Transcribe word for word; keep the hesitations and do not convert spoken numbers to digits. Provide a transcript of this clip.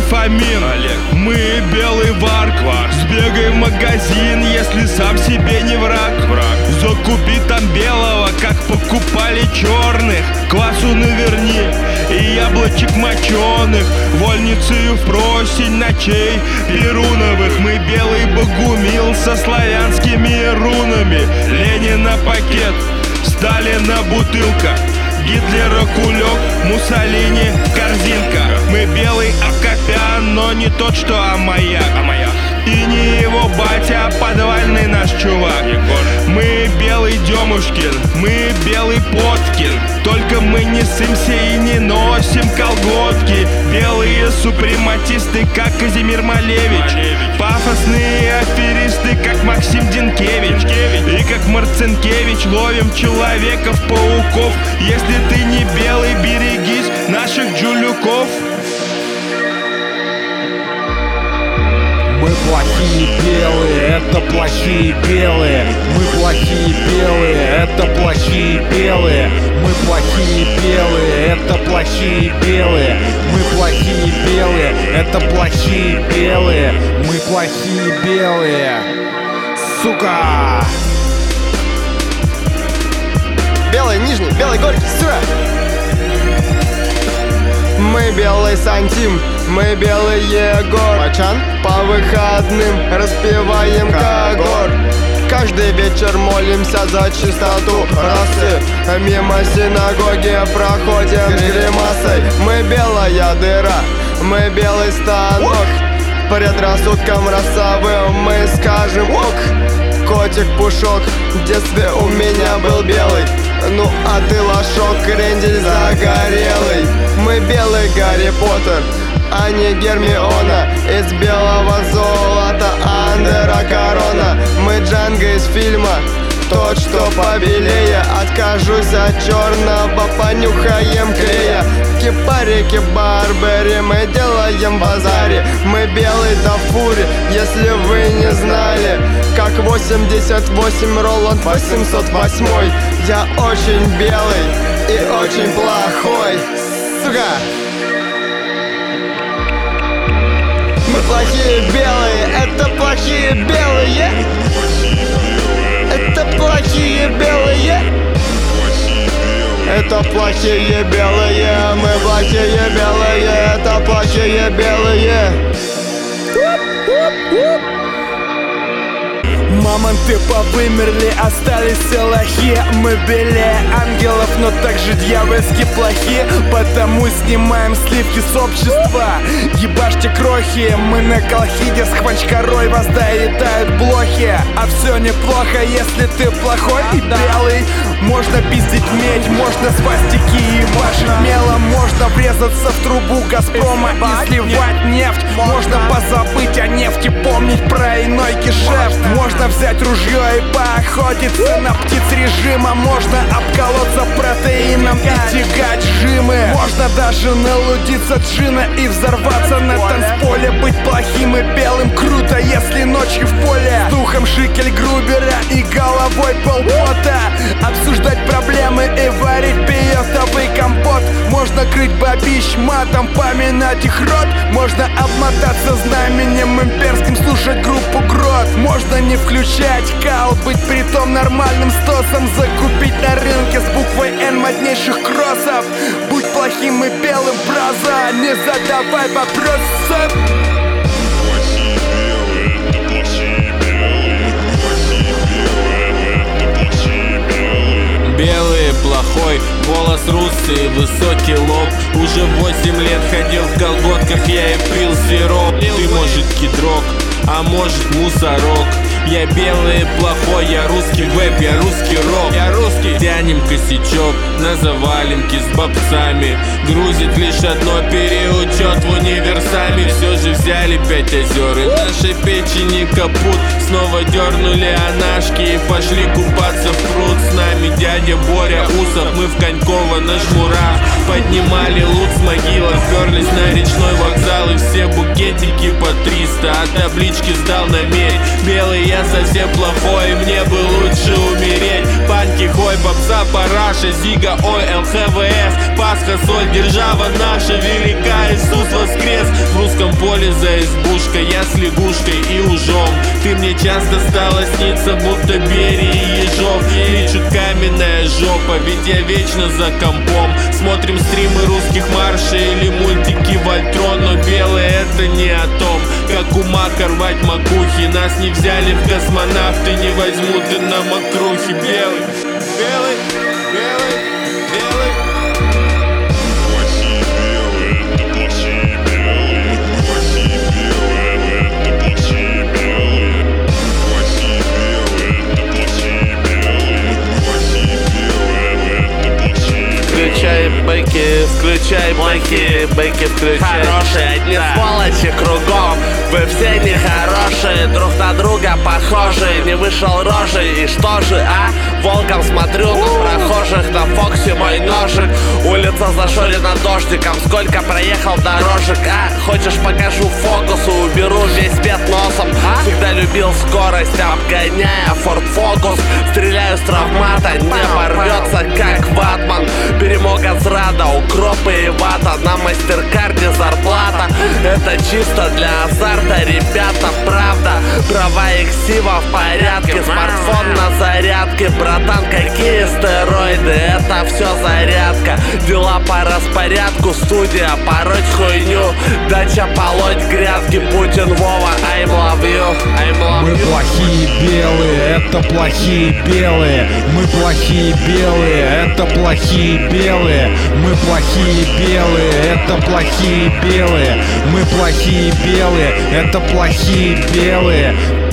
Фомин, Олег. Мы белый варк, Варк. Сбегай в магазин, если сам себе не враг. Враг. Закупи там белого, как покупали черных. Квасу наверни и яблочек моченых. Вольницею в просень ночей перуновых. Мы белый богумил со славянскими рунами. Ленина пакет, Сталина бутылка, Гитлера кулек, Муссолини корзинка. Мы белый Акопян, но не тот, что Амаяк. Амаяк. И не его батя, а подвальный наш чувак. Егор. Мы белый Демушкин, мы белый Поткин. Только мы не сымся и не носим колготки. Белые супрематисты, как Казимир Малевич. Малевич. Пафосные аферисты, как Максим Динкевич. Динкевич. И как Марцинкевич ловим человеков-пауков. Если ты не белый, берегись наших джулюков. Мы плохие белые, это плохие белые. Мы плохие белые, это плохие белые. Мы плохие белые, это плохие белые. Мы плохие белые, это плохие белые. Мы плохие белые. Сука! Белый Нижний, белый Горький, сука! Мы белый Сантим, мы белый Егор. Мачан? По выходным распеваем когор. Каждый вечер молимся за чистоту расы. Мимо синагоги проходим с гримасой. Мы белая дыра, мы белый станок. Предрассудкам расовым мы скажем ок. Котик Пушок, в детстве у меня был белый. Ну а ты лошок, крендель загорелый. Мы белый Гарри Поттер, а не Гермиона. Из белого золота Андера Корона. Мы Джанго из фильма, тот, что побелее. Откажусь от черного, понюхаем клея. Кипарики Барбери, мы делаем базари. Мы белый Дафури, если вы не знали. Как восемьдесят восемь Роланд восемьсот восемь. Я очень белый и очень плохой. Сука! Мы плохие белые, это плохие белые. Это плохие белые. Это плохие белые, мы плохие белые, это плохие белые. Мамонты повымерли, остались все лохи. Мы белее ангелов, но также дьявольски плохи. Потому снимаем сливки с общества. Ебашьте крохи, мы на колхиде с хванчкарой вас доедают блохи. А все неплохо, если ты плохой и белый. Можно пиздить медь, можно свастики ебашить мелом. Можно врезаться в трубу Газпрома и сливать нефть. Можно позабыть о нефти, помнить про иной гешефт. Можно взять ружье и поохотиться на птиц режима. Можно обколоться протеином и тягать жимы. Можно даже налудиться джина и взорваться на танцполе. Быть плохим и белым круто, если ночью в поле. С духом Шикель Грубера и головой полпота. Обсуждать проблемы и варить пиотовый компот. Можно крыть бабищ матом, поминать их рот. Можно обмотаться знаменем имперским, слушать группу Грот. Можно не включать кал, быть притом нормальным стосом. Закупить на рынке с буквой Н моднейших кроссов. Будь плохим и белым, браза, не задавай вопросов. Белый, плохой, голос русый, высокий лоб. Уже восемь лет ходил в колготках, я и пил сироп. Ты, может, кидрок, а может, мусорок. Я белый, плохой, я русский вэп, я русский рок. Я русский. Тянем косячок на заваленке с бобцами. Грузит лишь одно, переучет в универсаме. Все же взяли пять озер и нашей печени капут. Снова дернули анашки и пошли купаться в пруд. С нами дядя Боря Усов, мы в Коньково на жмурах. поднимали лук с могилок, перлись на речной вокзал, и все букетики по триста, а таблички сдал на медь. Белый я совсем плохой, мне бы лучше умереть. Панки, хой, попса, параша, зига, ой, ЛХВС, Пасха, соль, держава наша велика, Иисус воскрес. В русском поле за избушкой, я с лягушкой и ужом. Ты мне часто стала сниться, будто Берия и Ежов. Ты чуть каменная жопа, ведь я вечно за компом. Смотрим стримы русских маршей или мультики Вольтрон, но белые это не о том, как у мака рвать макухи. Нас не взяли в космонавты, не возьмут и на мокрухи. Белый, белый, белый, белый. Плохие белые, это плохие белые. Плохие белые, это плохие белые. Плохие белые, это плохие белые. Плохие белые, это плохие белые. Включай бэки, включай бэки, бэки включай. Хорошие, одни сволочи кругом, вы все нехорошие, друг на друга похожи. Не вышел рожей, и что же, а? Волком смотрю на прохожих, на Фоксе мой ножик. Улица зашорена дождиком, сколько проехал дорожек, а? Хочешь покажу фокус, уберу весь бед носом, а? Всегда любил скорость, обгоняя Форд Фокус. Стреляю с травмата, небо рвется как ватман. Перемог от зрада, укропы и вата. На мастеркарде зарплата, это чисто для азарта, ребята, правда. Права эксива в порядке, смартфон на зарядке. Братан, какие стероиды, это все зарядка. Дела по распорядку, студия пороть хуйню, дача полоть грядки. Путин, Вова, I'm love you, I'm love you. Мы плохие белые, это плохие белые. Мы плохие белые, это плохие белые. Мы плохие белые, это плохие белые. Мы плохие белые, это плохие белые.